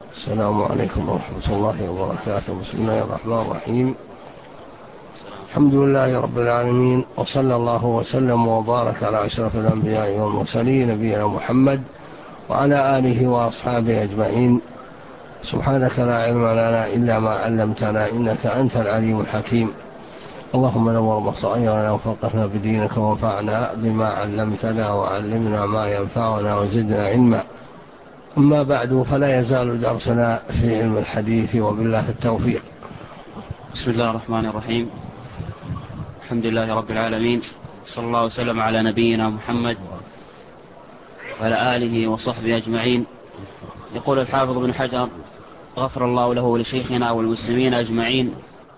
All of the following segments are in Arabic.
السلام عليكم ورحمة الله وبركاته. بسم الله الرحمن الرحيم. الحمد لله رب العالمين، وصلى الله وسلم وبارك على أشرف الأنبياء والمرسلين نبينا محمد وعلى آله وأصحابه أجمعين. سبحانك لا علم لنا إلا ما علمتنا، إنك أنت العليم الحكيم. اللهم نور بصائرنا وفقهنا بدينك وانفعنا بما علمتنا وعلمنا ما ينفعنا وزدنا علما. أما بعد، فلا يزال درسنا في علم الحديث وبالله التوفيق. بسم الله الرحمن الرحيم. الحمد لله رب العالمين، صلى الله وسلم على نبينا محمد وعلى آله وصحبه أجمعين. يقول الحافظ بن حجر غفر الله له ولشيخنا والمسلمين أجمعين،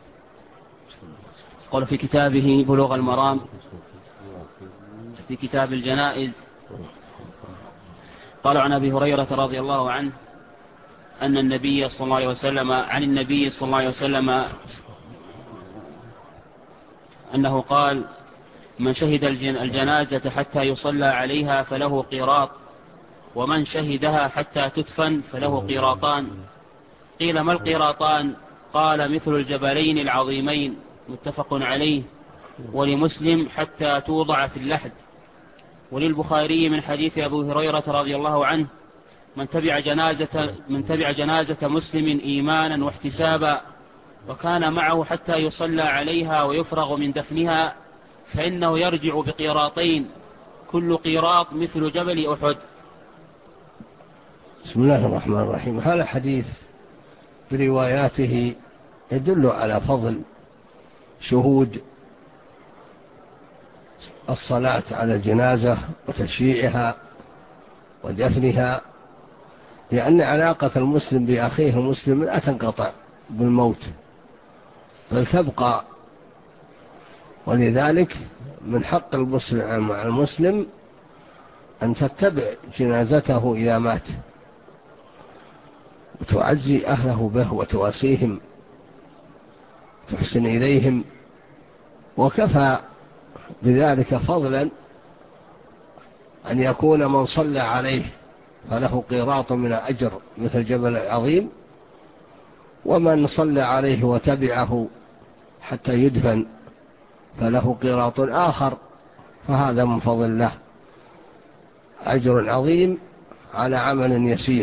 قال في كتابه بلوغ المرام في كتاب الجنائز، قال عن أبي هريرة رضي الله عنه أن النبي صلى الله عليه وسلم أنه قال: من شهد الجنازة حتى يصلى عليها فله قيراط، ومن شهدها حتى تدفن فله قيراطان. قيل: ما القيراطان؟ قال: مثل الجبلين العظيمين. متفق عليه. ولمسلم: حتى توضع في اللحد. وللبخاري من حديث أبي هريرة رضي الله عنه: من تبع جنازة مسلم إيمانا واحتسابا وكان معه حتى يصلى عليها ويفرغ من دفنها فإنه يرجع بقيراطين، كل قيراط مثل جبل أحد. بسم الله الرحمن الرحيم. هذا الحديث برواياته يدل على فضل شهود الصلاة على الجنازة وتشييعها ودفنها، لأن علاقة المسلم بأخيه المسلم لا تنقطع بالموت بل تبقى، ولذلك من حق المسلم مع المسلم أن تتبع جنازته إذا مات وتعزي أهله به وتواسيهم تحسن إليهم، وكفى بذلك فضلا أن يكون من صلى عليه فله قيراط من الأجر مثل جبل العظيم، ومن صلى عليه وتبعه حتى يدفن فله قيراط آخر، فهذا من فضل الله أجر عظيم على عمل يسير.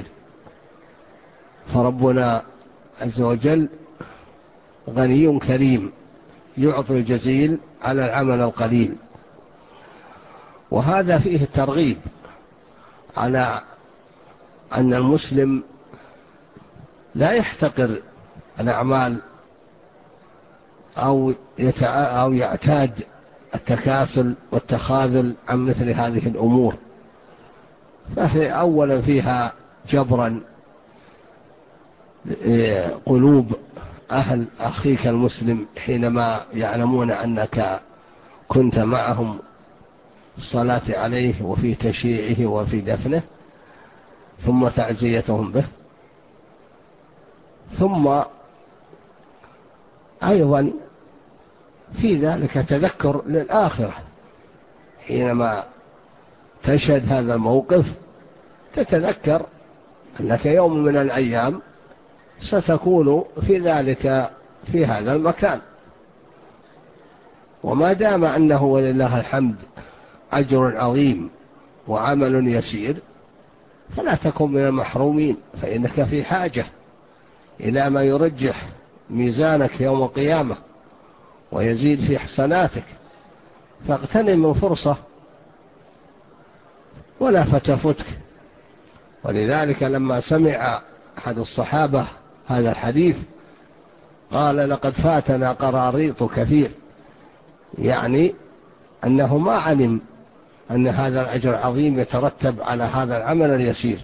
فربنا عز وجل غني كريم يعطي الجزيل على العمل القليل، وهذا فيه الترغيب على أن المسلم لا يحتقر الأعمال أو يعتاد التكاسل والتخاذل عن مثل هذه الأمور، فهي أولا فيها جبرا قلوب أهل أخيك المسلم حينما يعلمون أنك كنت معهم في الصلاة عليه وفي تشييعه وفي دفنه، ثم تعزيتهم به، ثم أيضا في ذلك تذكر للآخرة. حينما تشهد هذا الموقف تتذكر أنك يوم من الأيام ستكون في هذا المكان، وما دام أنه ولله الحمد أجر عظيم وعمل يسير فلا تكن من المحرومين، فإنك في حاجة إلى ما يرجح ميزانك يوم القيامة ويزيد في حسناتك، فاغتنم الفرصة ولا فتفتك. ولذلك لما سمع أحد الصحابة هذا الحديث قال: لقد فاتنا قراريط كثير، يعني أنه ما علم أن هذا الأجر عظيم يترتب على هذا العمل اليسير.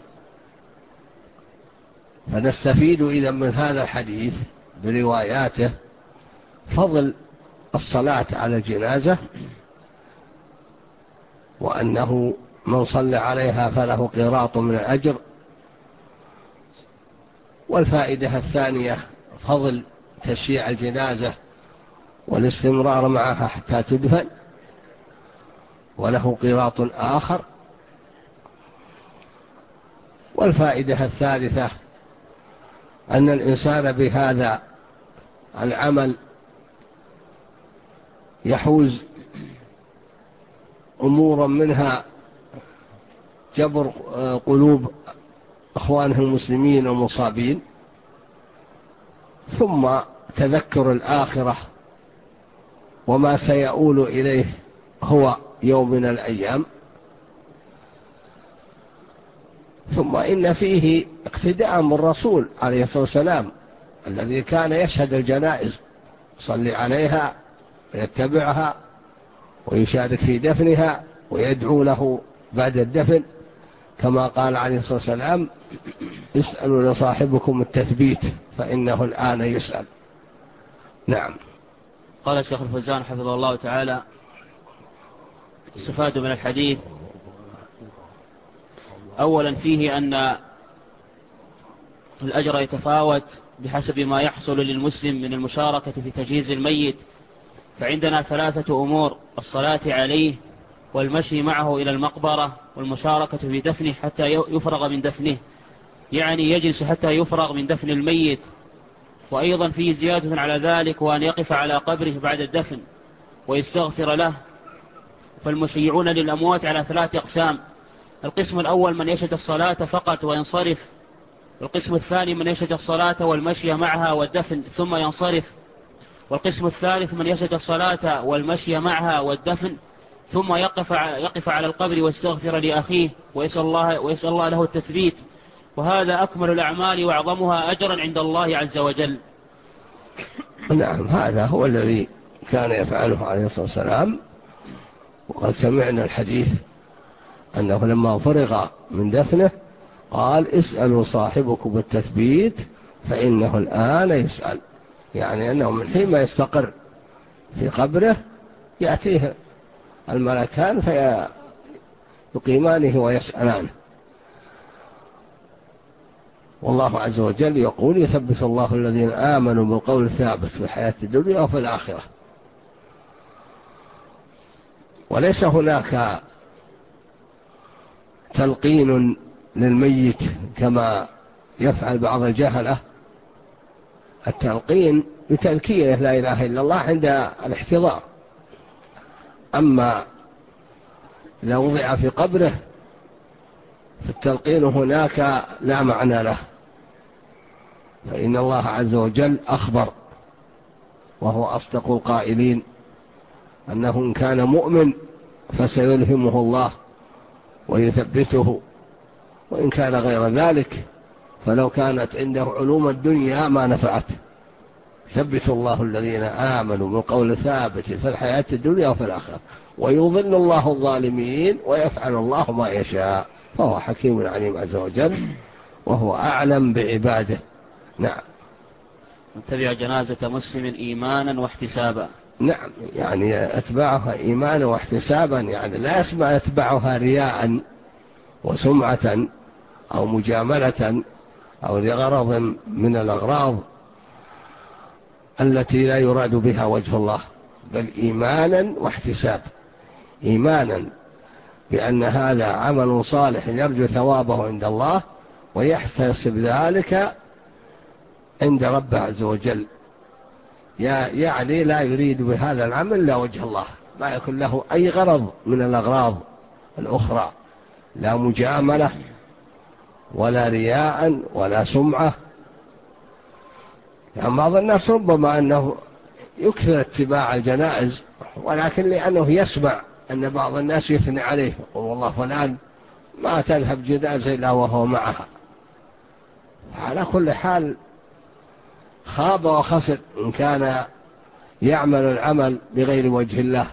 فنستفيد إذن من هذا الحديث برواياته فضل الصلاة على الجنازة، وأنه من صلى عليها فله قيراط من الأجر. والفائدة الثانية فضل تشييع الجنازة والاستمرار معها حتى تدفن، وله قيراط آخر. والفائدة الثالثة أن الإنسان بهذا العمل يحوز أمورا منها جبر قلوب أخوانه المسلمين المصابين، ثم تذكر الآخرة وما سيؤول إليه هو يوم من الأيام، ثم إن فيه اقتداء بالرسول عليه الصلاة والسلام الذي كان يشهد الجنائز، يصلي عليها ويتبعها ويشارك في دفنها ويدعو له بعد الدفن، كما قال عليه الصلاة والسلام: اسألوا لصاحبكم التثبيت فإنه الآن يسأل. نعم. قال الشيخ الفوزان حفظه الله تعالى: استفاد من الحديث أولا فيه أن الأجر يتفاوت بحسب ما يحصل للمسلم من المشاركة في تجهيز الميت، فعندنا 3 أمور: الصلاة عليه، والمشي معه إلى المقبرة، والمشاركة في دفنه حتى يفرغ من دفنه، يعني يجلس حتى يفرغ من دفن الميت. وأيضا فيه زيادة على ذلك، وأن يقف على قبره بعد الدفن ويستغفر له. فالمشيعون للأموات على 3 أقسام: القسم الأول من يشهد الصلاة فقط وينصرف، والقسم الثاني من يشهد الصلاة والمشي معها والدفن ثم ينصرف، والقسم الثالث من يشهد الصلاة والمشي معها والدفن ثم يقف على القبر ويستغفر لأخيه ويسأل الله له التثبيت. وهذا أكمل الأعمال وأعظمها أجرا عند الله عز وجل. نعم، هذا هو الذي كان يفعله عليه الصلاة والسلام. وقد سمعنا الحديث أنه لما فرغ من دفنه قال: اسألوا صاحبكم التثبيت فإنه الآن يسأل، يعني أنه من حين ما يستقر في قبره يأتيه الملكان فيقيمانه ويسألانه. والله عز وجل يقول: يثبت الله الذين آمنوا بالقول الثابت في الحياة الدنيا وفي الآخرة. وليس هناك تلقين للميت كما يفعل بعض الجهلة، التلقين بتذكيره لا إله إلا الله عند الاحتضار، أما إذا وضع في قبره فالتلقين هناك لا معنى له، فإن الله عز وجل أخبر وهو أصدق القائلين أنه إن كان مؤمن فسيلهمه الله ويثبته، وإن كان غير ذلك فلو كانت عنده علوم الدنيا ما نفعته. ثبت الله الذين آمنوا بالقول ثابت في الحياة الدنيا وفي الآخرة ويضل الله الظالمين ويفعل الله ما يشاء، فهو حكيم عليم عز وجل وهو أعلم بعباده. نعم. نتبع جنازة مسلم إيمانا واحتسابا. نعم، يعني أتبعها إيمانا واحتسابا، يعني لا يسمع يتبعها رياء وسمعة أو مجاملة أو لغرض من الأغراض التي لا يراد بها وجه الله، بل إيمانا واحتساب. إيمانا بأن هذا عمل صالح يرجو ثوابه عند الله ويحتسب ذلك عند ربه عز وجل، يعني لا يريد بهذا العمل إلا وجه الله، ما يكون له أي غرض من الأغراض الأخرى، لا مجاملة ولا رياء ولا سمعة. يعني بعض الناس ربما أنه يكثر اتباع الجنائز، ولكن لأنه يسمع أن بعض الناس يثني عليه يقول: والله فلان ما تذهب جنازة إلا وهو معها. على كل حال خاب وخسر إن كان يعمل العمل بغير وجه الله.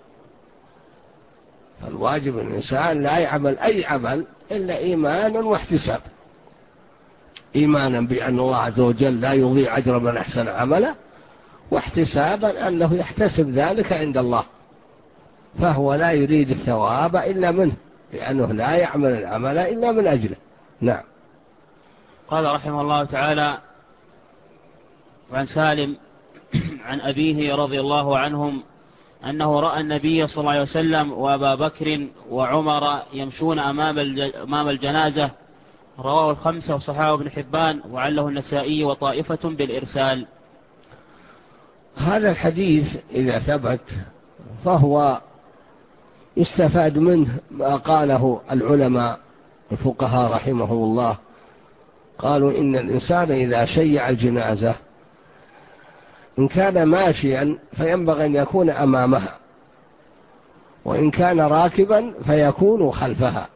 فالواجب الإنسان لا يعمل أي عمل إلا إيمانا واحتساب، إيمانا بأن الله عز وجل لا يضيع أجر من أحسن عملا، واحتسابا أنه يحتسب ذلك عند الله، فهو لا يريد الثواب إلا منه، لأنه لا يعمل العمل إلا من أجله. نعم. قال رحمه الله تعالى: وعن سالم عن أبيه رضي الله عنهم أنه رأى النبي صلى الله عليه وسلم وأبا بكر وعمر يمشون أمام الجنازة، رواه الخمسة وصححه ابن حبان وعله النسائي وطائفة بالإرسال. هذا الحديث إذا ثبت فهو يستفاد منه ما قاله العلماء الفقهاء رحمهم الله، قالوا إن الإنسان إذا شيع الجنازة إن كان ماشيا فينبغي أن يكون أمامها، وإن كان راكبا فيكون خلفها،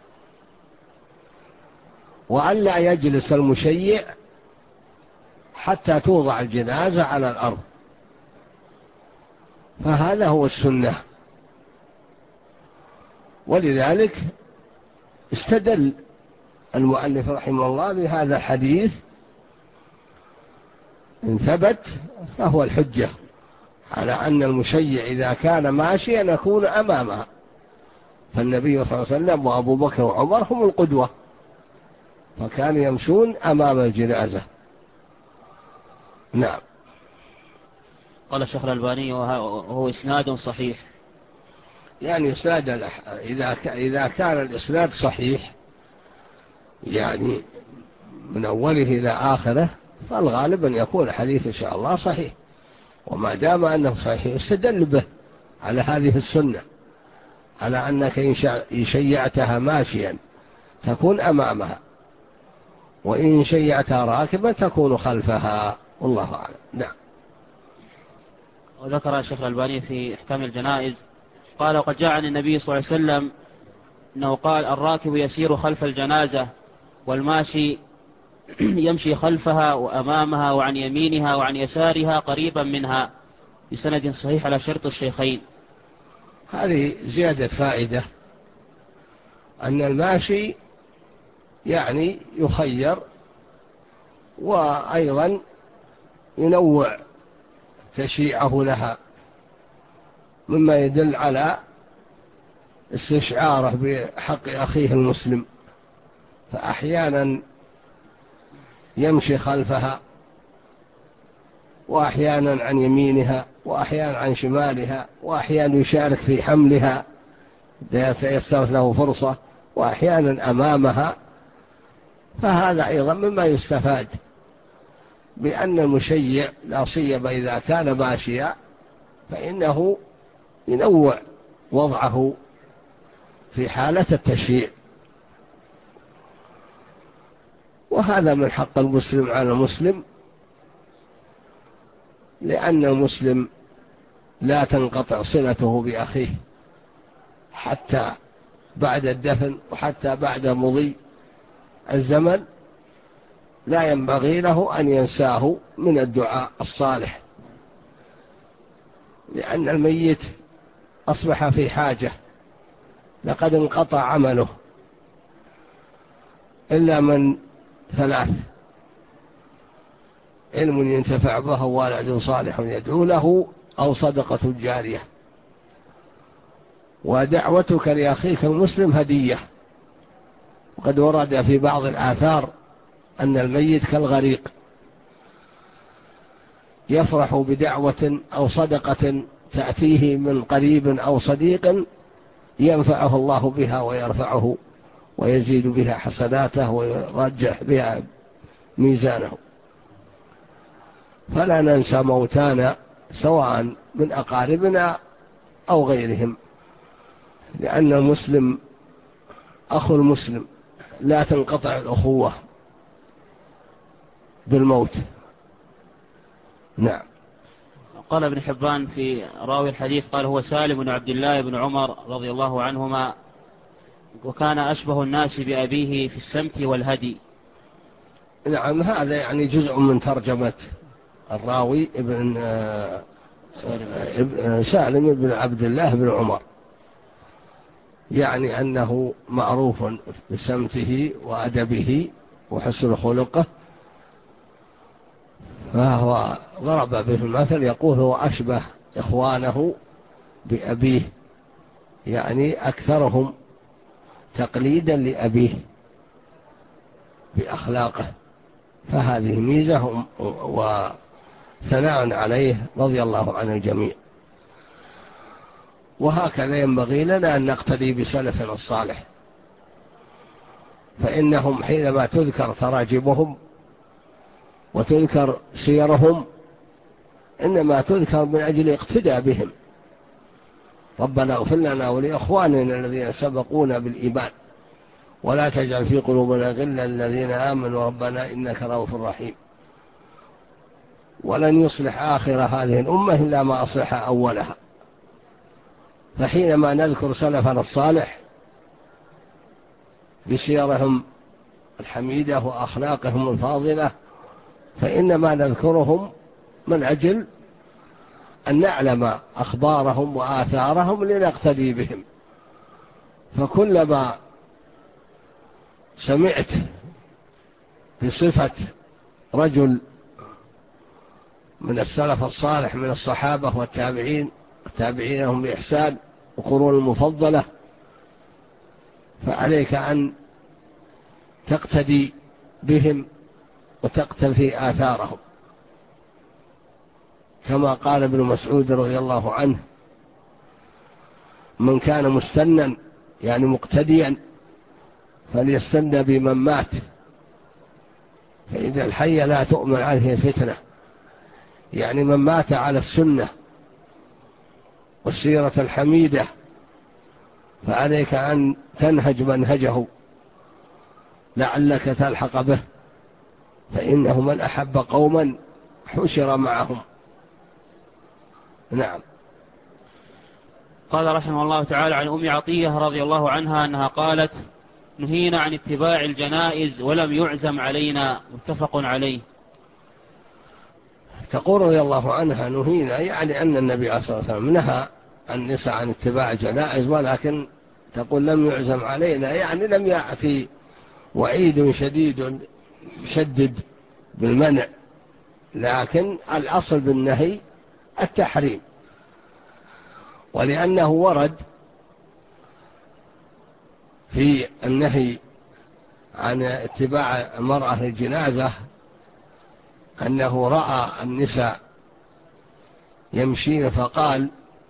وألا يجلس المشيع حتى توضع الجنازة على الأرض، فهذا هو السنة. ولذلك استدل المؤلف رحمه الله بهذا الحديث، إن ثبت فهو الحجة على أن المشيع إذا كان ماشيا يكون أمامها، فالنبي صلى الله عليه وسلم وأبو بكر وعمر هم القدوة، فكانوا يمشون أمام الجنازة. نعم. قال الشيخ الألباني وهو إسناد صحيح. يعني إسناد إذا كان الإسناد صحيح يعني من أوله إلى آخره، فالغالب أن يكون الحديث إن شاء الله صحيح، وما دام أنه صحيح استدل به على هذه السنة، على أنك إن شيعتها ماشيا تكون أمامها، وإن شيعتها راكبا تكون خلفها، والله أعلم. نعم. وذكر الشيخ الألباني في إحكام الجنائز قال: وقد جاء عن النبي صلى الله عليه وسلم أنه قال: الراكب يسير خلف الجنازة، والماشي يمشي خلفها وأمامها وعن يمينها وعن يسارها قريبا منها، بسند صحيح على شرط الشيخين. هذه زيادة فائدة، أن الماشي يعني يخير، وأيضا ينوع تشييعه لها، مما يدل على استشعاره بحق أخيه المسلم، فأحيانا يمشي خلفها، وأحيانا عن يمينها، وأحيانا عن شمالها، وأحيانا يشارك في حملها يستوت له فرصة، وأحيانا أمامها. فهذا أيضا مما يستفاد، بأن المشيع لا سيما إذا كان ماشيا فإنه ينوع وضعه في حالة التشييع، وهذا من حق المسلم على المسلم، لأن المسلم لا تنقطع صلته بأخيه حتى بعد الدفن، وحتى بعد مضي الزمن لا ينبغي له أن ينساه من الدعاء الصالح، لأن الميت أصبح في حاجة، لقد انقطع عمله إلا من ثلاث: علم ينتفع به، والد صالح يدعو له، أو صدقة جارية. ودعوتك لأخيك المسلم هدية، وقد ورد في بعض الآثار أن الميت كالغريق، يفرح بدعوة أو صدقة تأتيه من قريب أو صديق ينفعه الله بها ويرفعه ويزيد بها حسناته ويرجح بها ميزانه. فلا ننسى موتانا سواء من أقاربنا أو غيرهم، لأن المسلم أخو المسلم، لا تنقطع الأخوة بالموت. نعم. قال ابن حبان في راوي الحديث قال: هو سالم بن عبد الله بن عمر رضي الله عنهما، وكان أشبه الناس بأبيه في السمت والهدي. نعم، هذا يعني جزء من ترجمة الراوي ابن سالم بن عبد الله بن عمر، يعني أنه معروف بسمته وأدبه وحسن خلقه، فهو ضرب به المثل يقول: هو أشبه إخوانه بأبيه، يعني أكثرهم تقليدا لأبيه بأخلاقه. فهذه ميزة وثناء عليه رضي الله عن الجميع. وهكذا ينبغي لنا أن نقتدي بسلفنا الصالح، فإنهم حينما تذكر تراجمهم وتذكر سيرهم إنما تذكر من أجل اقتداء بهم. ربنا اغفر لنا ولإخواننا الذين سبقونا بالإيمان ولا تجعل في قلوبنا غلا للذين آمنوا ربنا إنك رؤوف رحيم. ولن يصلح آخر هذه الأمة إلا ما أصلح أولها. فحينما نذكر سلفنا الصالح بسيرهم الحميدة وأخلاقهم الفاضلة فإنما نذكرهم من أجل أن نعلم أخبارهم وآثارهم لنقتدي بهم. فكلما سمعت بصفة رجل من السلف الصالح من الصحابة والتابعين وتابعينهم بإحسان وقرون المفضلة فعليك أن تقتدي بهم وتقتفي آثارهم، كما قال ابن مسعود رضي الله عنه: من كان مستنا يعني مقتديا فليستن بمن مات، فإذا الحي لا تؤمن عليه الفتنة. يعني من مات على السنة والسيرة الحميدة فعليك أن تنهج منهجه لعلك تلحق به، فإنه من أحب قوما حشر معهم. نعم. قال رحمه الله تعالى عن أم عطية رضي الله عنها أنها قالت: نهينا عن اتباع الجنائز ولم يعزم علينا. متفق عليه. تقول رضي الله عنها نهينا، يعني أن النبي صلى الله عليه وسلم نهى النساء عن اتباع الجنائز، ولكن تقول لم يعزم علينا، يعني لم يأتي وعيد شديد يشدد بالمنع، لكن الأصل بالنهي التحريم. ولأنه ورد في النهي عن اتباع المرأة للجنازة أنه رأى النساء يمشين فقال: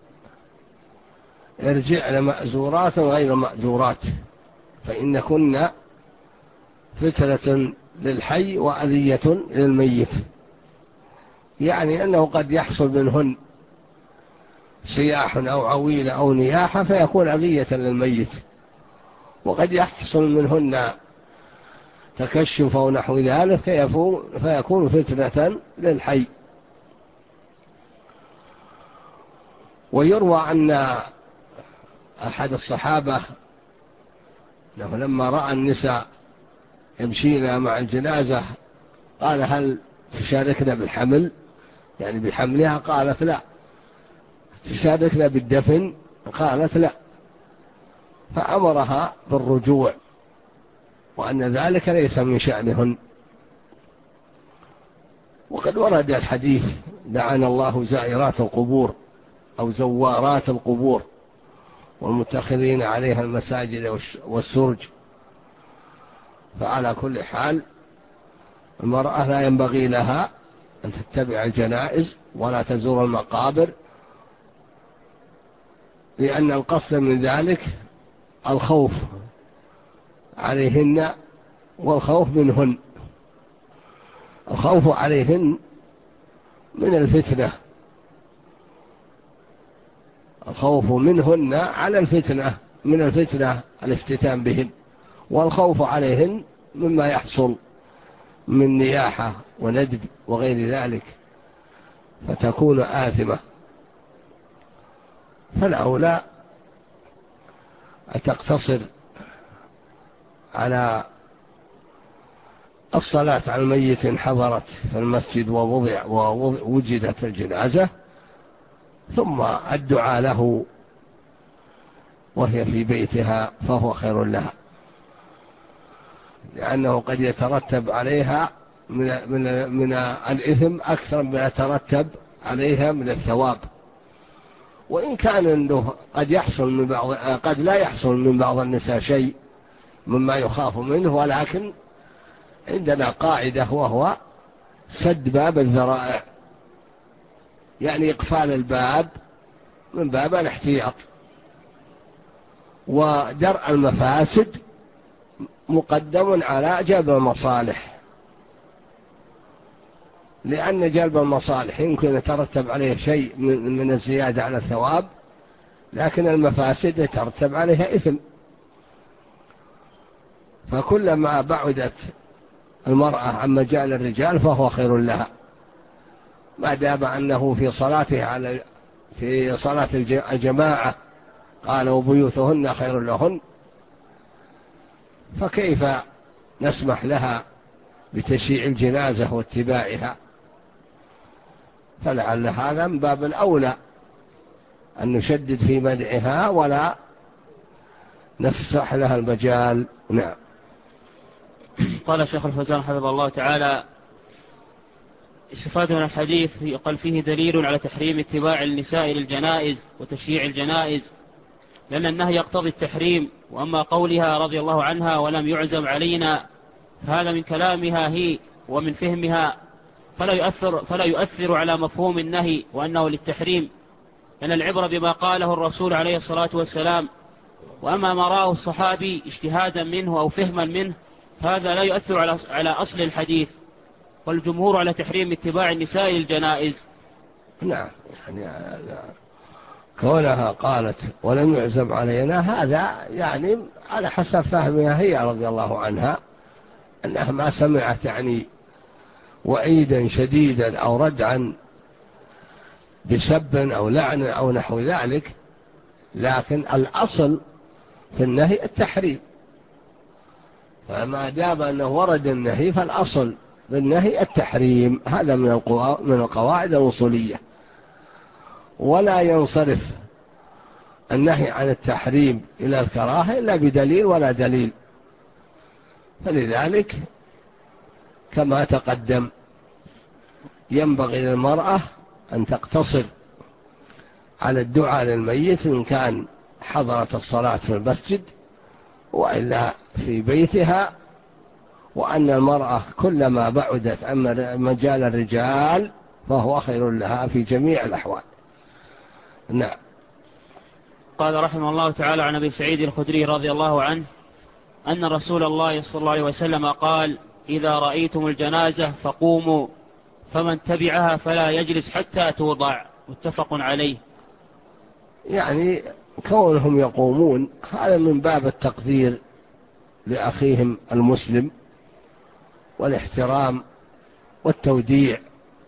ارجعن مأزورات غير مأجورات فإن كن فتنة للحي وأذية للميت. يعني أنه قد يحصل منهن سياح أو عويل أو نياحة فيكون أذية للميت، وقد يحصل منهن تكشف أو نحو ذلك فيكون فتنة للحي. ويروى أن أحد الصحابة أنه لما رأى النساء يمشين مع الجنازة قال: هل تشاركنا بالحمل؟ يعني بحملها؟ قالت: لا. تشاركنا بالدفن؟ قالت: لا. فأمرها بالرجوع وأن ذلك ليس من شأنهن. وقد ورد الحديث: لعن الله زائرات القبور أو زوارات القبور والمتخذين عليها المساجد والسرج. فعلى كل حال المرأة لا ينبغي لها أن تتبع الجنائز ولا تزور المقابر، لأن القصد من ذلك الخوف عليهن والخوف منهن. الخوف عليهن من الفتنة، الخوف منهن على الفتنة، من الفتنة الافتتان بهن، والخوف عليهن مما يحصل من نياحة وندب وغير ذلك فتكون آثمة. فالأولى أن تقتصر على الصلاة على الميت إن حضرت في المسجد ووجدت الجنازة، ثم الدعاء له وهي في بيتها فهو خير لها، لأنه قد يترتب عليها من الإثم أكثر ما يترتب عليها من الثواب. وإن كان أنه قد يحصل من بعض قد لا يحصل من بعض النساء شيء مما يخاف منه، ولكن عندنا قاعدة وهو سد باب الذرائع، يعني إقفال الباب من باب الاحتياط ودرء المفاسد مقدم على جلب المصالح، لأن جلب المصالح يمكن يترتب عليه شيء من الزيادة على الثواب، لكن المفاسد يترتب عليها إثم. فكلما بعدت المرأة عن مجال الرجال فهو خير لها، ما دام أنه في صلاة الجماعة قال وبيوتهن خير لهن، فكيف نسمح لها بتشييع الجنازة واتباعها؟ فلعل هذا من باب الأولى أن نشدد في منعها ولا نفسح لها المجال. نعم. قال الشيخ الفوزان حفظه الله تعالى: استفادة من الحديث قال فيه دليل على تحريم اتباع النساء للجنائز وتشييع الجنائز، لأن النهي يقتضي التحريم. وأما قولها رضي الله عنها ولم يعزم علينا، فهذا من كلامها هي ومن فهمها، فلا يؤثر على مفهوم النهي وأنه للتحريم، لأن العبرة بما قاله الرسول عليه الصلاة والسلام. وأما ما راه الصحابي اجتهادا منه أو فهما منه، فهذا لا يؤثر على أصل الحديث، والجمهور على تحريم اتباع النساء للجنائز. نعم، يعني كونها قالت ولم يعزم علينا، هذا يعني على حسب فهمها هي رضي الله عنها، أنها ما سمعت يعني وعيدا شديدا أو ردعا بسب أو لعن أو نحو ذلك، لكن الأصل في النهي التحريم. فما دام أنه ورد النهي فالأصل بالنهي التحريم، هذا من القواعد الوصولية. ولا ينصرف النهي عن التحريم إلى الكراهة إلا بدليل ولا دليل. فلذلك كما تقدم ينبغي للمرأة أن تقتصر على الدعاء للميت إن كان حضرت الصلاة في المسجد وإلا في بيتها، وأن المرأة كلما بعدت عن مجال الرجال فهو خير لها في جميع الأحوال. نعم. قال رحمه الله تعالى عن أبي سعيد الخدري رضي الله عنه أن رسول الله صلى الله عليه وسلم قال: إذا رأيتم الجنازة فقوموا، فمن تبعها فلا يجلس حتى توضع. متفق عليه. يعني كونهم يقومون هذا من باب التقدير لأخيهم المسلم والاحترام والتوديع.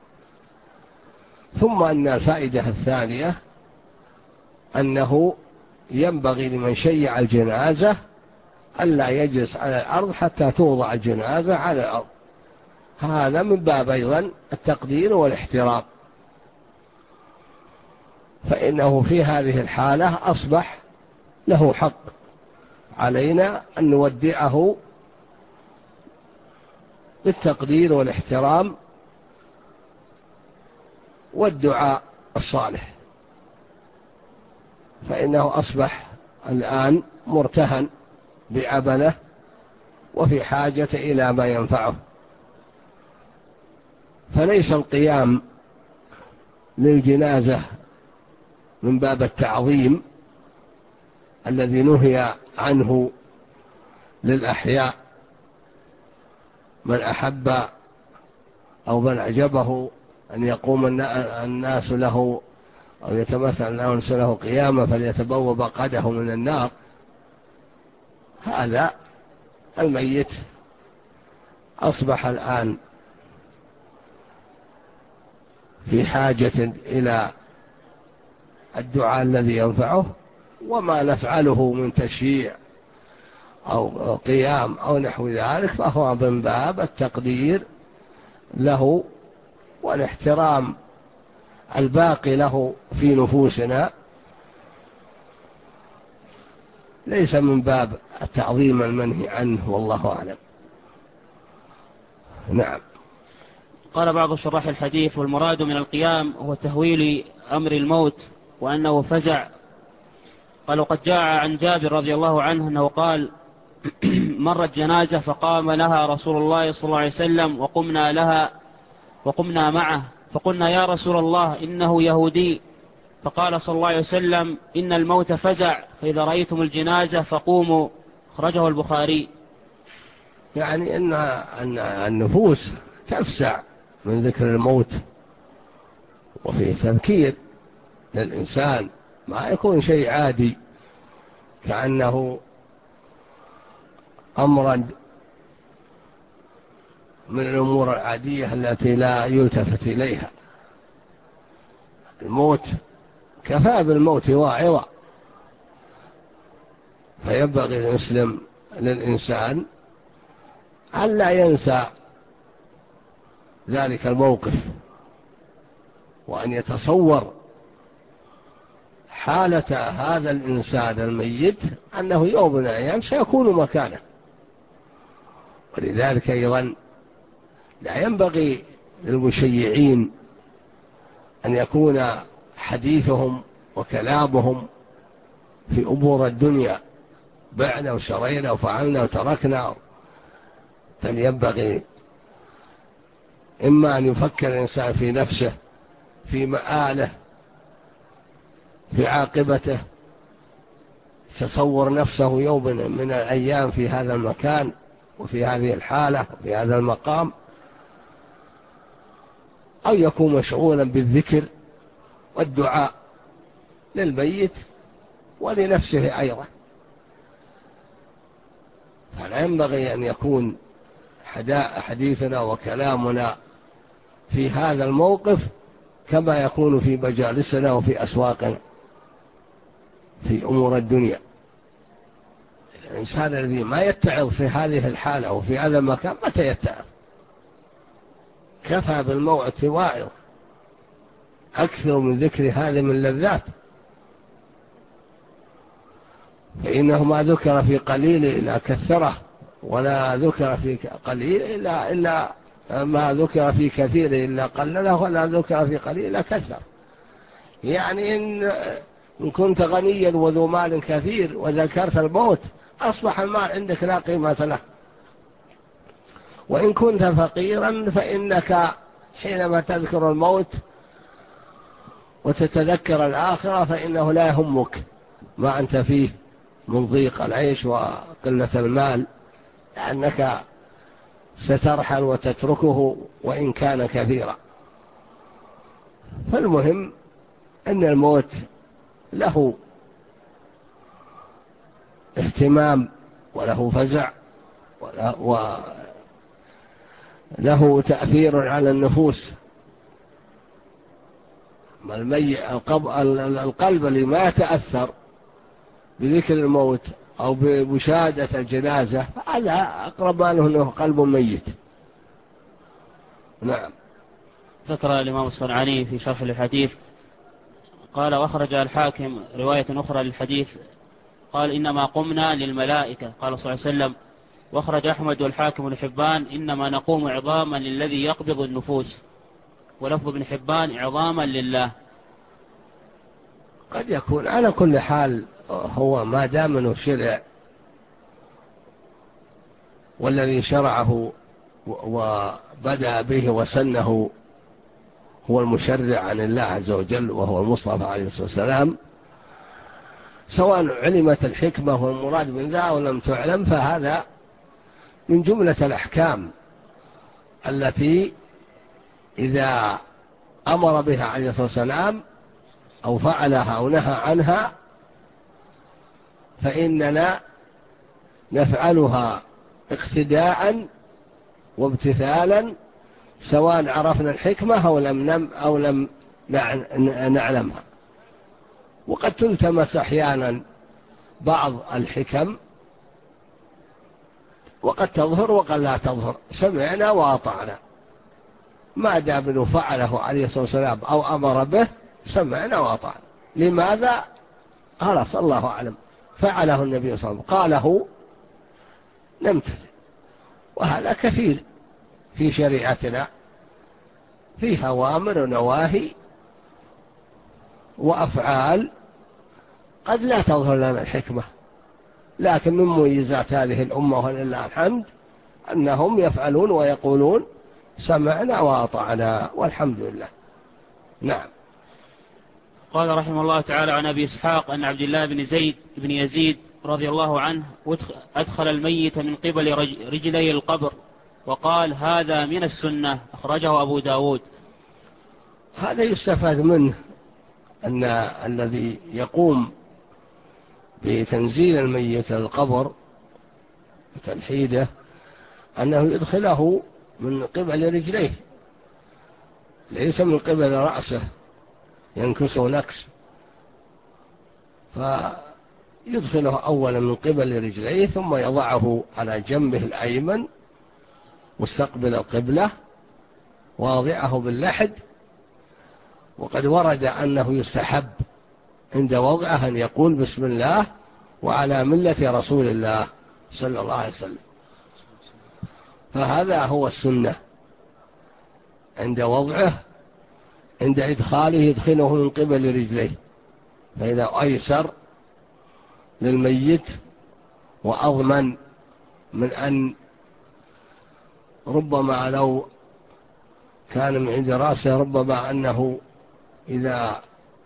ثم أن الفائدة الثانية أنه ينبغي لمن شيع الجنازة ألا يجلس على الأرض حتى توضع الجنازة على الأرض، هذا من باب أيضا التقدير والاحترام. فإنه في هذه الحالة أصبح له حق علينا أن نودعه بالتقدير والاحترام والدعاء الصالح، فإنه أصبح الآن مرتهن بعمله وفي حاجة إلى ما ينفعه. فليس القيام للجنازة من باب التعظيم الذي نهي عنه للأحياء، من أحب أو من أعجبه أن يقوم الناس له أو يتمثل الناس له قيامة فليتبوأ مقعده من النار. هذا الميت أصبح الآن في حاجة إلى الدعاء الذي ينفعه، وما نفعله من تشييع أو قيام أو نحو ذلك فهو من باب التقدير له والاحترام الباقي له في نفوسنا، ليس من باب التعظيم المنهي عنه، والله أعلم. نعم. قال بعض شراح الحديث: والمراد من القيام هو تهويل أمر الموت وأنه فزع. قال: وقد جاء عن جابر رضي الله عنه أنه قال: مرت جنازة فقام لها رسول الله صلى الله عليه وسلم وقمنا معه، فقلنا: يا رسول الله إنه يهودي. فقال صلى الله عليه وسلم: إن الموت فزع، فإذا رأيتم الجنازة فقوموا. أخرجه البخاري. يعني أن النفوس تفزع من ذكر الموت، وفيه تذكير للإنسان، ما يكون شيء عادي كأنه أمرا من الأمور العادية التي لا يلتفت إليها. الموت كفى بالموت واعظا، فينبغي للإنسان ألا ينسى ذلك الموقف، وأن يتصور حالة هذا الإنسان الميت أنه يوم من الأيام سيكون مكانه. ولذلك أيضا لا ينبغي للمشيعين أن يكون حديثهم وكلامهم في أمور الدنيا، بعنا وشرينا وفعلنا وتركنا، بل ينبغي إما أن يفكر الإنسان في نفسه، في مآله، في عاقبته، تصور نفسه يوم من الأيام في هذا المكان وفي هذه الحالة وفي هذا المقام، أو يكون مشغولا بالذكر والدعاء للميت ولنفسه أيضا. فلا ينبغي أن يكون حديثنا وكلامنا في هذا الموقف كما يكون في مجالسنا وفي أسواقنا في أمور الدنيا. الإنسان الذي ما يتعظ في هذه الحالة وفي هذا المكان متى يتعظ؟ كفى بالموت واعظ، أكثر من ذكر هذه من اللذات، فإنه ما ذكر في قليل إلا كثره، ولا ذكر في قليل إلا ما ذكر في كثير إلا قلله، ولا ذكر في قليل إلا كثر. يعني إن كنت غنيا وذو مال كثير وذكرت الموت أصبح المال عندك لا قيمة له، وإن كنت فقيرا فإنك حينما تذكر الموت وتتذكر الآخرة فإنه لا يهمك ما أنت فيه من ضيق العيش وقلة المال، لأنك سترحل وتتركه وإن كان كثيرا. فالمهم أن الموت له اهتمام وله فزع وله تأثير على النفوس. القلب اللي ما يتأثر بذكر الموت أو بمشاهدة الجنازة هذا أقرب ما له أنه قلب ميت. نعم. ذكر الإمام الصنعاني في شرح الحديث قال: وأخرج الحاكم رواية أخرى للحديث قال: إنما قمنا للملائكة، قال صلى الله عليه وسلم. وأخرج أحمد والحاكم بن حبان: إنما نقوم عظاما للذي يقبض النفوس. ولفظ ابن حبان: عظاما لله. قد يكون على كل حال هو ما دام انه شرع، والذي شرعه وبدأ به وسنه هو المشرع عن الله عز وجل وهو المصطفى عليه الصلاة والسلام، سواء علمت الحكمة والمراد من ذا أو لم تعلم، فهذا من جملة الأحكام التي إذا أمر بها عليه الصلاة والسلام أو فعلها أو نهى عنها فإننا نفعلها اقتداء وامتثالا، سواء عرفنا الحكمة أو لم نعلمها. وقد تلتمس أحيانا بعض الحكم وقد تظهر وقد لا تظهر، سمعنا وأطعنا، ما دام انه فعله عليه الصلاة والسلام أو أمر به سمعنا وأطعنا. لماذا؟ خلاص الله أعلم، فعله النبي صلى الله عليه وسلم قاله نمتثل. وهذا كثير في شريعتنا، فيه أوامر ونواهي وأفعال قد لا تظهر لنا الحكمة، لكن من مميزات هذه الأمة ولله الحمد أنهم يفعلون ويقولون سمعنا وأطعنا والحمد لله. نعم. قال رحمه الله تعالى: عن أبي إسحاق أن عبد الله بن زيد بن يزيد رضي الله عنه أدخل الميت من قبل رجلي القبر وقال هذا من السنة، أخرجه أبو داود. هذا يستفاد منه أن الذي يقوم بتنزيل الميت القبر وتلحيده أنه يدخله من قبل رجليه، ليس من قبل رأسه ينكسه نكس، فيدخله أولا من قبل رجليه ثم يضعه على جنبه الأيمن مستقبل القبلة واضعه باللحد. وقد ورد أنه يستحب عند وضعه أن يقول بسم الله وعلى ملة رسول الله صلى الله عليه وسلم، فهذا هو السنة عند وضعه. عند إدخاله يدخله من قبل رجليه، فإذا أيسر للميت وأضمن من أن ربما لو كان من عند رأسه ربما أنه إذا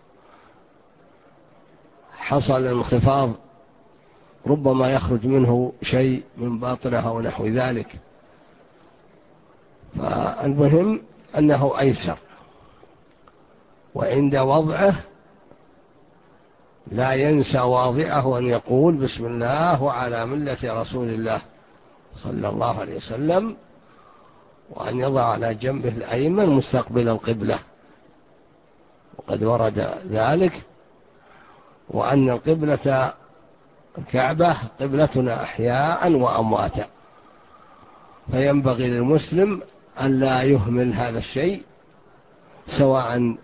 حصل انخفاض ربما يخرج منه شيء من باطنه أو نحو ذلك، فالمهم أنه أيسر. وعند وضعه لا ينسى واضعه أن يقول بسم الله وعلى ملة رسول الله صلى الله عليه وسلم، وأن يضع على جنبه الأيمن مستقبل القبلة، وقد ورد ذلك. وأن القبلة الكعبة قبلتنا أحياء وأمواتا، فينبغي للمسلم أن لا يهمل هذا الشيء، سواء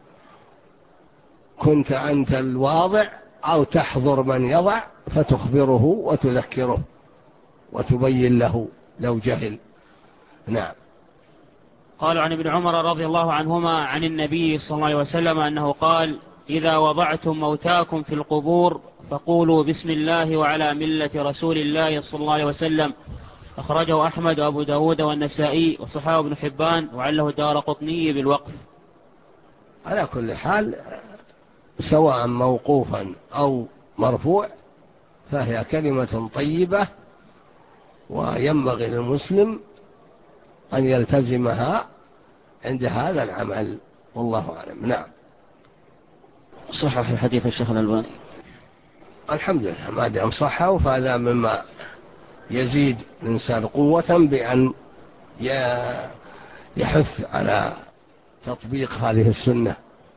كنت أنت الواضع أو تحضر من يضع فتخبره وتذكره وتبين له لو جهل. نعم. قال عن ابن عمر رضي الله عنهما عن النبي صلى الله عليه وسلم أنه قال إذا وضعتم موتاكم في القبور فقولوا بسم الله وعلى ملة رسول الله صلى الله عليه وسلم، أخرجه أحمد وأبو داود والنسائي وصححه ابن حبان وعله الدارقطني بالوقف. على كل حال سواء موقوفا أو مرفوع فهي كلمة طيبة، وينبغي للمسلم أن يلتزمها عند هذا العمل، والله أعلم. نعم. صحح الحديث الشيخ الألباني. الحمد لله، ما دام صحه فهذا مما يزيد الإنسان قوة بأن يحث على تطبيق هذه السنة.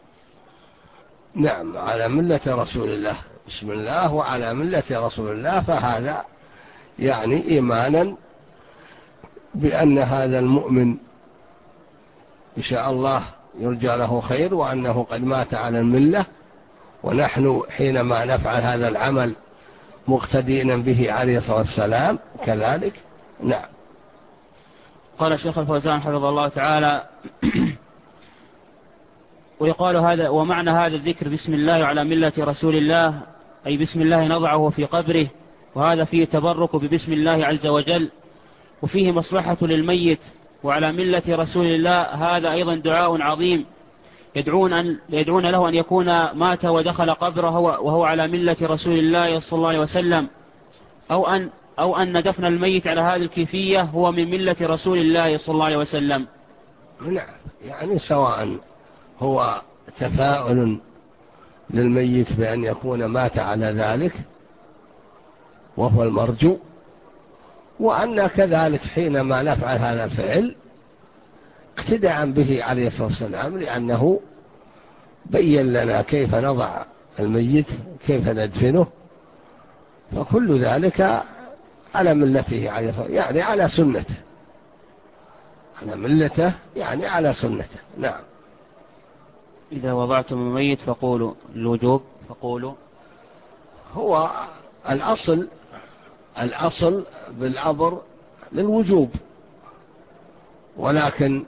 نعم، على ملة رسول الله، بسم الله وعلى ملة رسول الله، فهذا يعني إيمانا بأن هذا المؤمن إن شاء الله يرجى له خير، وأنه قد مات على الملة، ونحن حينما نفعل هذا العمل مقتدين به عليه الصلاة والسلام كذلك. نعم. قال الشيخ الفوزان حفظه الله تعالى ويقال هذا ومعنى هذا الذكر بسم الله على ملة رسول الله، أي بسم الله نضعه في قبره، وهذا فيه تبرك ببسم الله عز وجل، وفيه مصلحة للميت. وعلى ملة رسول الله هذا أيضا دعاء عظيم، يدعون له أن يكون مات ودخل قبره وهو على ملة رسول الله صلى الله عليه وسلم، أو أن دفن الميت على هذه الكيفية هو من ملة رسول الله صلى الله عليه وسلم. نعم، يعني سواء هو تفاؤل للميت بأن يكون مات على ذلك وهو المرجو، وأن كذلك حينما نفعل هذا الفعل اقتداء به عليه الصلاة والسلام، لأنه بين لنا كيف نضع الميت، كيف ندفنه، فكل ذلك على ملته عليه الصلاة والسلام، يعني على سنته، على ملته يعني على سنته. نعم. إذا وضعتم الميت فقولوا الوجوب، فقولوا هو الأصل بالأمر للوجوب، ولكن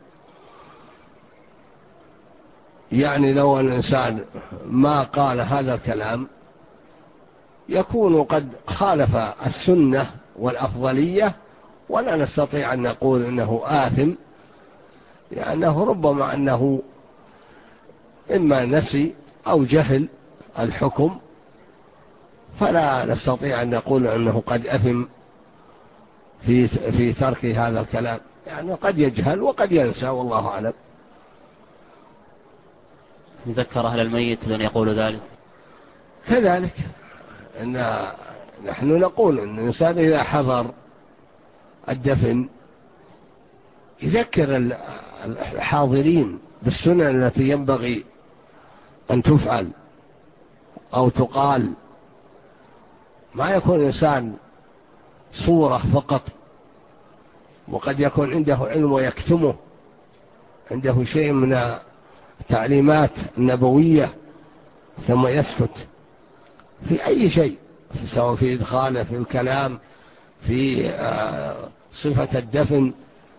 يعني لو الإنسان ما قال هذا الكلام يكون قد خالف السنة والأفضلية، ولا نستطيع أن نقول إنه آثم، لأنه ربما أنه إما نسي أو جهل الحكم، فلا نستطيع أن نقول أنه قد أثم في ترك هذا الكلام، يعني قد يجهل وقد ينسى، والله أعلم. يذكر أهل الميت بأن يقول ذلك. كذلك أن نحن نقول أن الإنسان إذا حضر الدفن يذكر الحاضرين بالسنن التي ينبغي أن تفعل أو تقال، ما يكون الإنسان صورة فقط، وقد يكون عنده علم ويكتمه، عنده شيء من التعليمات النبوية ثم يسكت في أي شيء، سواء في إدخاله في الكلام في صفة الدفن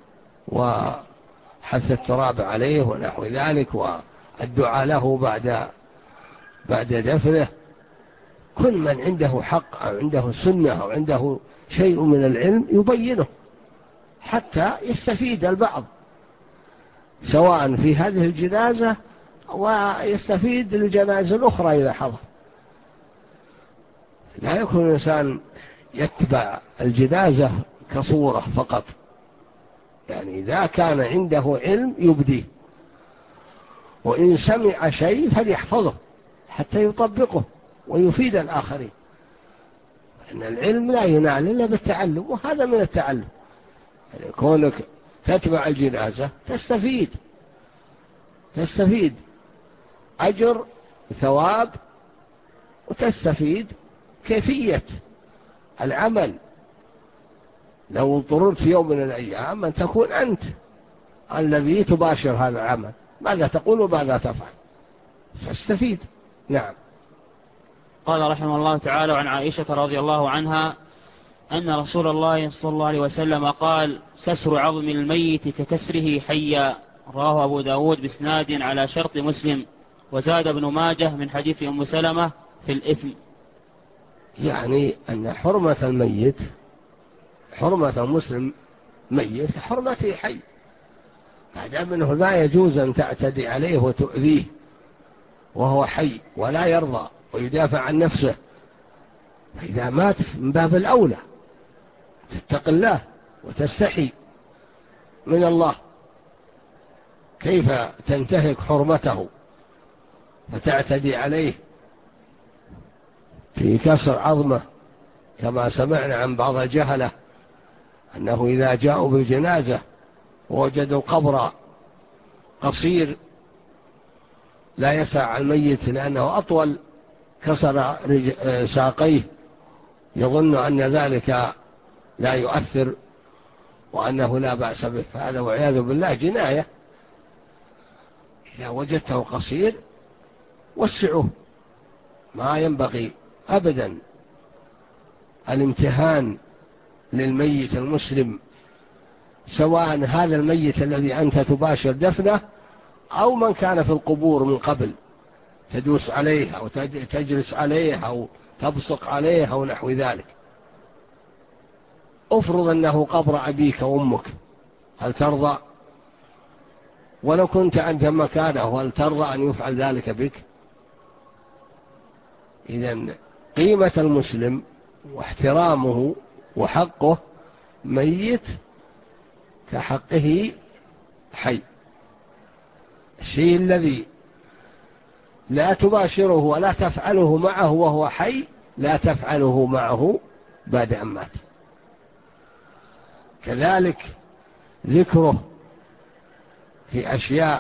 وحث التراب عليه ونحو ذلك والدعاء له بعد دفنه. كل من عنده حق أو عنده سنة أو عنده شيء من العلم يبينه حتى يستفيد البعض، سواء في هذه الجنازة ويستفيد الجنازة الأخرى إذا حضر. لا يكون الإنسان يتبع الجنازة كصورة فقط، يعني إذا كان عنده علم يبديه، وإن سمع شيء فليحفظه حتى يطبقه ويفيد الآخرين، إن العلم لا ينال إلا بالتعلم، وهذا من التعلم. يعني كونك تتبع الجنازة تستفيد أجر ثواب، وتستفيد كيفية العمل. لو اضطررت في يوم من الأيام أن تكون أنت الذي تباشر هذا العمل، ماذا تقول وماذا تفعل، فاستفيد. نعم. قال رحمه الله تعالى: عن عائشة رضي الله عنها أن رسول الله صلى الله عليه وسلم قال: كسر عظم الميت ككسره حيا. رواه أبو داود بإسناد على شرط مسلم، وزاد ابن ماجه من حديث أم سلمة في الإثم. يعني أن حرمة الميت، حرمة المسلم ميت كحرمته حي، هذا منه لا يجوز أن تعتدي عليه وتؤذيه وهو حي ولا يرضى ويدافع عن نفسه، فإذا مات من باب الأولى تتق الله وتستحي من الله. كيف تنتهك حرمته فتعتدي عليه في كسر عظمه، كما سمعنا عن بعض الجهلة أنه إذا جاءوا بالجنازة ووجدوا القبر قصير لا يسع الميت لأنه أطول، كسر ساقيه يظن أن ذلك لا يؤثر وأنه لا بأس به، فهذا والعياذ بالله جناية. إذا وجدته قصير وسعه، ما ينبغي أبدا الامتهان للميت المسلم، سواء هذا الميت الذي أنت تباشر دفنه أو من كان في القبور من قبل، تدوس عليه أو تجلس عليه أو تبصق عليه أو نحو ذلك. أفرض أنه قبر أبيك وأمك، هل ترضى؟ ولو كنت أنت مكانه هل ترضى أن يفعل ذلك بك؟ إذن قيمة المسلم واحترامه وحقه ميت كحقه حي. الشيء الذي لا تباشره ولا تفعله معه وهو حي لا تفعله معه بعد أن مات. كذلك ذكره في أشياء،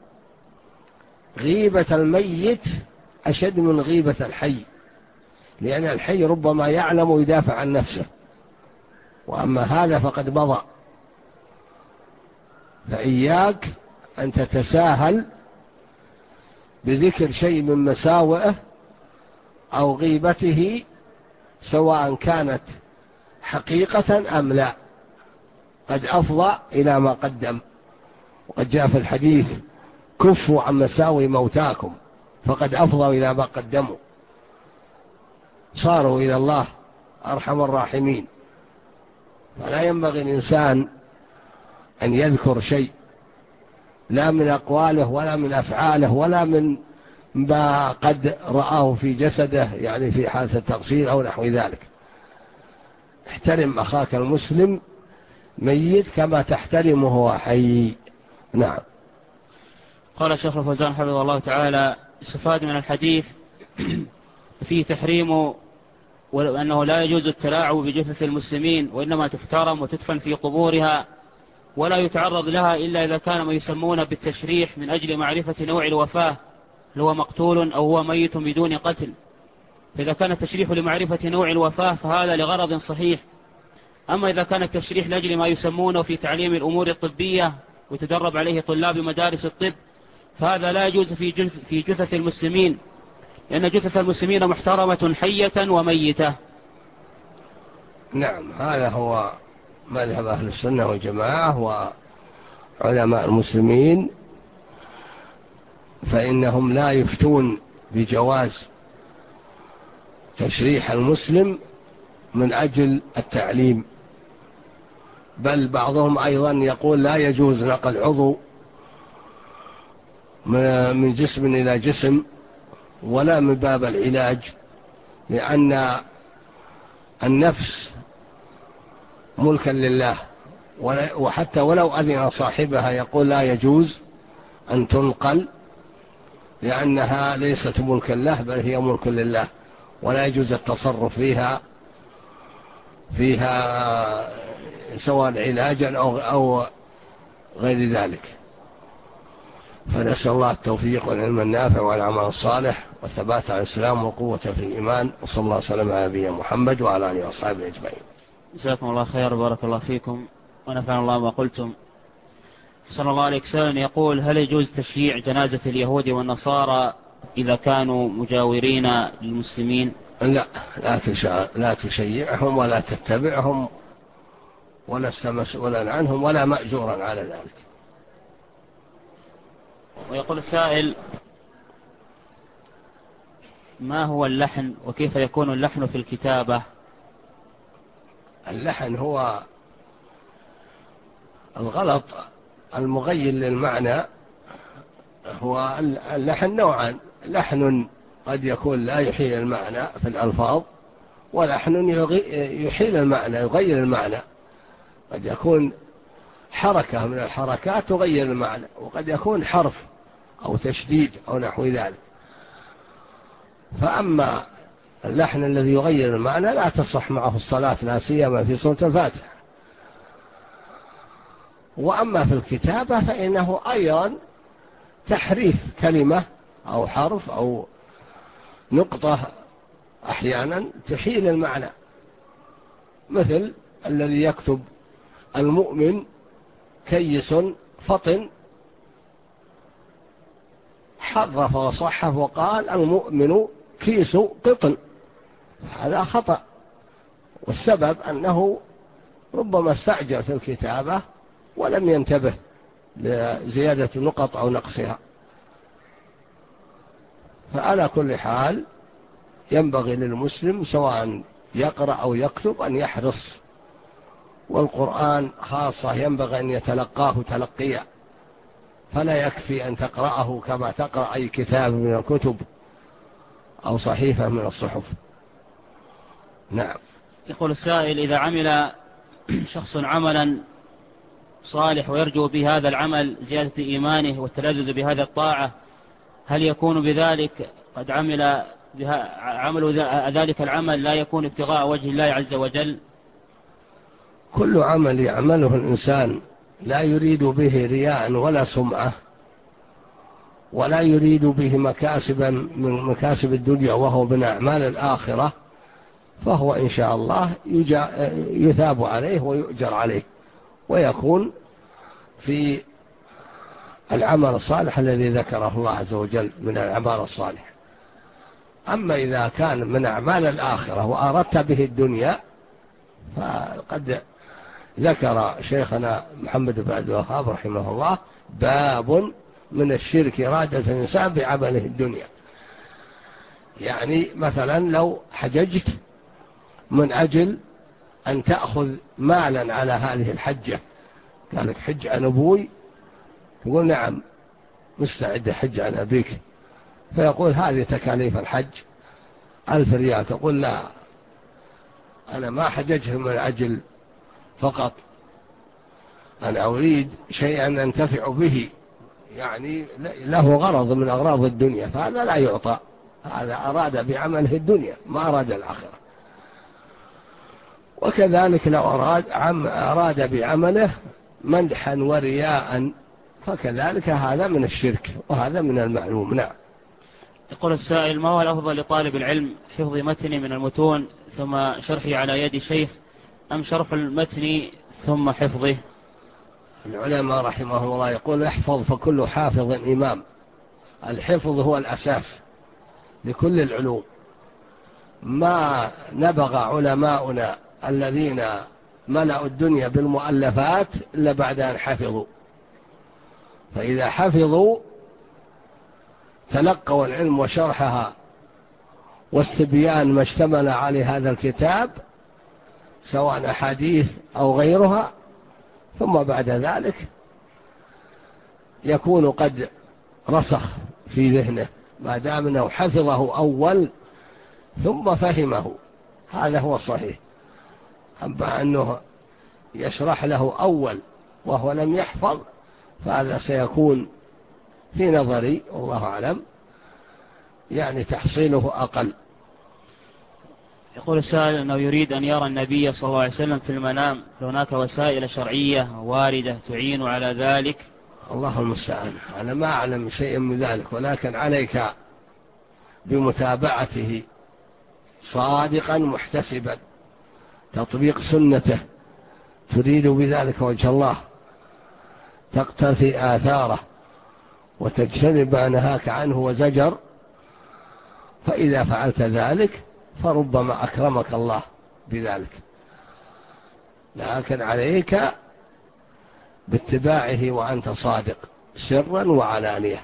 غيبة الميت أشد من غيبة الحي، لأن الحي ربما يعلم ويدافع عن نفسه، وأما هذا فقد مضى. فإياك أن تتساهل بذكر شيء من مساوئه أو غيبته، سواء كانت حقيقة أم لا، قد أفضى إلى ما قدم. وقد جاء في الحديث: كفوا عن مساوي موتاكم فقد أفضوا إلى ما قدموا، صاروا إلى الله أرحم الراحمين. فلا ينبغي الإنسان أن يذكر شيء لا من أقواله ولا من أفعاله ولا من ما قد رآه في جسده، يعني في حالة التقصير أو نحو ذلك. احترم أخاك المسلم ميت كما تحترمه هو حي. نعم. قال الشيخ الفوزان حفظه الله تعالى: استفاد من الحديث فيه تحريم وأنه لا يجوز التلاعب بجثث المسلمين، وإنما تحترم وتدفن في قبورها، ولا يتعرض لها إلا إذا كان ما يسمون بالتشريح من أجل معرفة نوع الوفاة، هل هو مقتول أو هو ميت بدون قتل. فإذا كان التشريح لمعرفة نوع الوفاة فهذا لغرض صحيح. أما إذا كان التشريح لأجل ما يسمونه في تعليم الأمور الطبية وتدرب عليه طلاب مدارس الطب، فهذا لا يجوز في جثث المسلمين، لأن جثث المسلمين محترمة حية وميتة. نعم، هذا هو مذهب أهل السنة والجماعة وعلماء المسلمين، فإنهم لا يفتون بجواز تشريح المسلم من أجل التعليم، بل بعضهم أيضا يقول لا يجوز نقل عضو من جسم إلى جسم ولا من باب العلاج، لأن النفس ملكا لله، وحتى ولو أذن صاحبها يقول لا يجوز أن تنقل، لأنها ليست ملكا له بل هي ملك لله، ولا يجوز التصرف فيها سواء علاجا أو غير ذلك. فنسأل الله التوفيق والعلم النافع والعمل الصالح والثبات على الإسلام والقوة في الإيمان، وصلى الله وسلم على نبينا محمد وعلى آله وأصحابه أجمعين. جزاكم الله خير وبارك الله فيكم ونفعنا الله ما قلتم. صلى الله عليه وسلم يقول: هل يجوز تشييع جنازة اليهود والنصارى إذا كانوا مجاورين للمسلمين؟ لا، لا تشيعهم ولا تتبعهم ولست مسؤولا عنهم ولا مأجورا على ذلك. ويقول السائل: ما هو اللحن وكيف يكون اللحن في الكتابة؟ اللحن هو الغلط المغير للمعنى. هو اللحن نوعان: لحن قد يكون لا يحيل المعنى في الألفاظ، ولحن يحيل المعنى يغير المعنى. قد يكون حركة من الحركات تغير المعنى، وقد يكون حرف أو تشديد أو نحو ذلك. فأما اللحن الذي يغير المعنى لا تصح معه الصلاة، لا سيما في سورة الفاتحة. وأما في الكتابة فإنه أيضا تحريف كلمة أو حرف أو نقطة أحيانا تحيل المعنى، مثل الذي يكتب المؤمن كيس فطن، حرف وصحف وقال المؤمن كيس قطن، هذا خطأ. والسبب أنه ربما استعجل في الكتابة ولم ينتبه لزيادة النقط أو نقصها. فعلى كل حال ينبغي للمسلم سواء يقرأ أو يكتب أن يحرص، والقرآن خاصة ينبغي أن يتلقاه تلقيا، فلا يكفي أن تقرأه كما تقرأ أي كتاب من الكتب أو صحيفة من الصحف. نعم. يقول السائل: إذا عمل شخص عملا صالح ويرجو بهذا العمل زيادة إيمانه والتلذذ بهذا الطاعة، هل يكون بذلك قد عمل ذلك العمل لا يكون ابتغاء وجه الله عز وجل؟ كل عمل يعمله الإنسان لا يريد به رياء ولا سمعة ولا يريد به مكاسبا من مكاسب الدنيا وهو من أعمال الآخرة، فهو إن شاء الله يثاب عليه ويؤجر عليه، ويكون في العمل الصالح الذي ذكره الله عز وجل من الأعمال الصالحة. أما إذا كان من أعمال الآخرة وأردت به الدنيا، فقد ذكر شيخنا محمد بن عبد الوهاب رحمه الله باب من الشرك إرادة الإنسان بعمله الدنيا. يعني مثلا لو حججت من أجل أن تأخذ مالا على هذه الحجة، قال لك حج عن أبوي، تقول نعم مستعد حج عن أبيك، فيقول هذه تكاليف الحج 1000 ريال، تقول لا، أنا ما حججت من أجل فقط، أنا أريد شيئا أنتفع به، يعني له غرض من أغراض الدنيا، فهذا لا يعطى، هذا أراد بعمله الدنيا ما أراد الآخرة. وكذلك لو أراد بعمله مدحا ورياء فكذلك هذا من الشرك، وهذا من المعلوم. نعم. يقول السائل: ما هو الأفضل لطالب العلم، حفظ متن من المتون ثم شرحه على يد شيخ، أم شرح المتن ثم حفظه؟ العلماء رحمهم الله يقول: احفظ فكل حافظ إمام. الحفظ هو الأساس لكل العلوم. ما نبغى علماؤنا الذين ملأوا الدنيا بالمؤلفات إلا بعد أن حفظوا، فإذا حفظوا تلقوا العلم وشرحها واستبيان ما اشتمل عليه هذا الكتاب، سواء أحاديث أو غيرها، ثم بعد ذلك يكون قد رسخ في ذهنه ما دام أنه حفظه أول ثم فهمه. هذا هو الصحيح. أما أنه يشرح له أول وهو لم يحفظ، فهذا سيكون في نظري والله أعلم يعني تحصيله أقل. يقول السائل أنه يريد أن يرى النبي صلى الله عليه وسلم في المنام، هناك وسائل شرعية واردة تعين على ذلك؟ الله المستعان، أنا ما أعلم شيء من ذلك، ولكن عليك بمتابعته صادقا محتسبا، تطبيق سنته، تريد بذلك وجه الله، تقتفي آثاره وتجتنب ما نهاك عنه وزجر، فإذا فعلت ذلك فربما أكرمك الله بذلك، لكن عليك باتباعه وأنت صادق سرا وعلانية.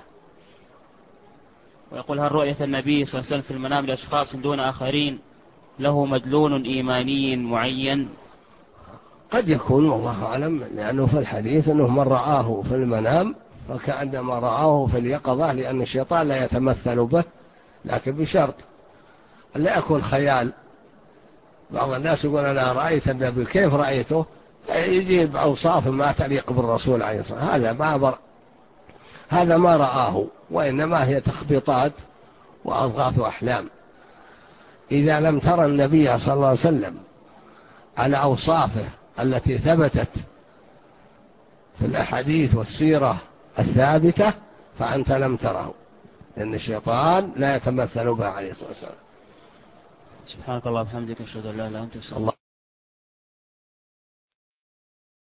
ويقول: هل رؤية النبي صلى الله عليه وسلم في المنام لأشخاص دون آخرين له مدلول إيماني معين؟ قد يكون والله أعلم، لأنه في الحديث أنه من رآه في المنام فكأنما رآه في اليقظة، لأن الشيطان لا يتمثل به، لكن بشرط لا يكون خيال. بعض الناس يقول أنا رأيت النبي، كيف رأيته؟ يجيب أوصاف ما تليق بالرسول عليه الصلاة والسلام، هذا ما رآه، وإنما هي تخبيطات وأضغاث أحلام. إذا لم ترى النبي صلى الله عليه وسلم على أوصافه التي ثبتت في الأحاديث والسيرة الثابتة فأنت لم تره، لأن الشيطان لا يتمثل بها عليه الصلاة والسلام. سبحانك الله وبحمدك، أشهد أن لا إله إلا أنت، أستغفرك.